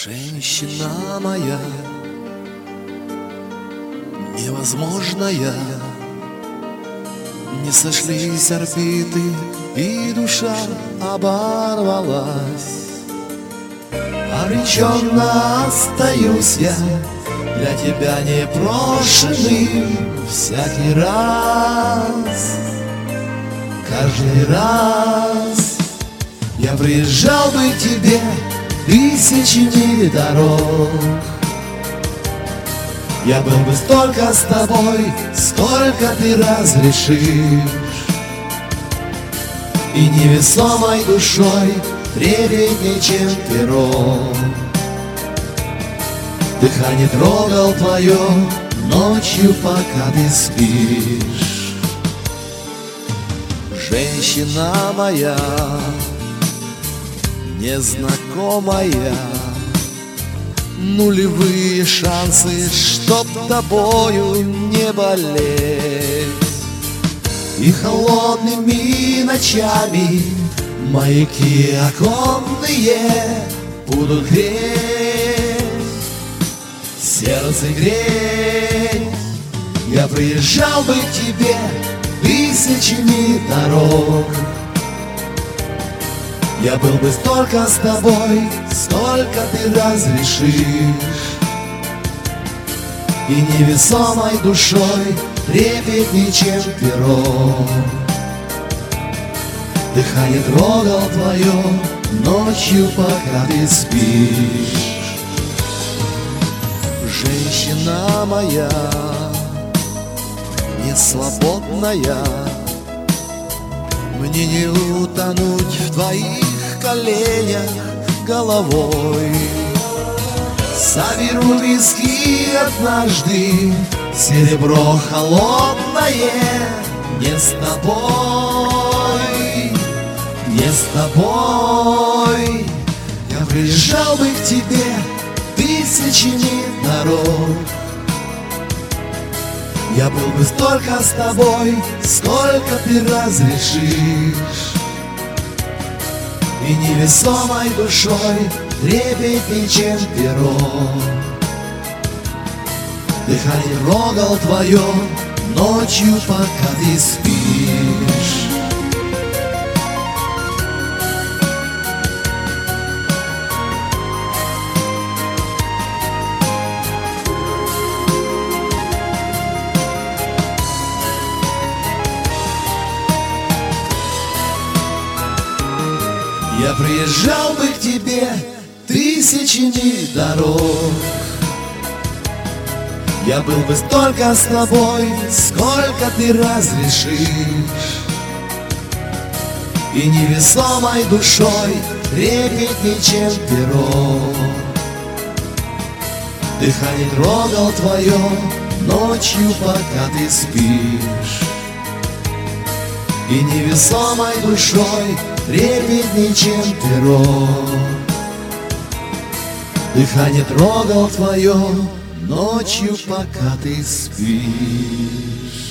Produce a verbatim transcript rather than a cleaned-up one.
Женщина моя, невозможная, не сошлись орбиты, и душа оборвалась. Обреченно остаюсь я, для тебя непрошенным всякий раз. Каждый раз я приезжал бы к тебе тысячами дорог. Я был бы столько с тобой, сколько ты разрешишь, и невесомой душой трепетней, чем перо. Дыхание трогал твое ночью, пока ты спишь. Женщина моя, незнакомая, нулевые шансы, чтоб тобою не болеть. И холодными ночами маяки оконные будут греть, сердце греть. Я приезжал бы к тебе тысячами дорог. Я был бы столько с тобой, сколько ты разрешишь, и невесомой душой трепетней, чем перо. Дыхание трогал твое ночью, пока ты спишь. Женщина моя, не свободная, мне не утонуть в твоих коленях головой. Соберу виски однажды, серебро холодное, не с тобой, не с тобой. Я приезжал бы к тебе тысячами дорог. Я был бы столько с тобой, сколько ты разрешишь, и невесомой душой трепетней, чем перо. Дыхание трогал твое ночью, пока ты спишь. Я приезжал бы к тебе тысячами дорог. Я был бы столько с тобой, сколько ты разрешишь, и невесомой душой трепетней, чем перо. Дыхание трогал твое ночью, пока ты спишь, и невесомой душой трепетней, чем перо. Дыхание трогал твое ночью, пока ты спишь.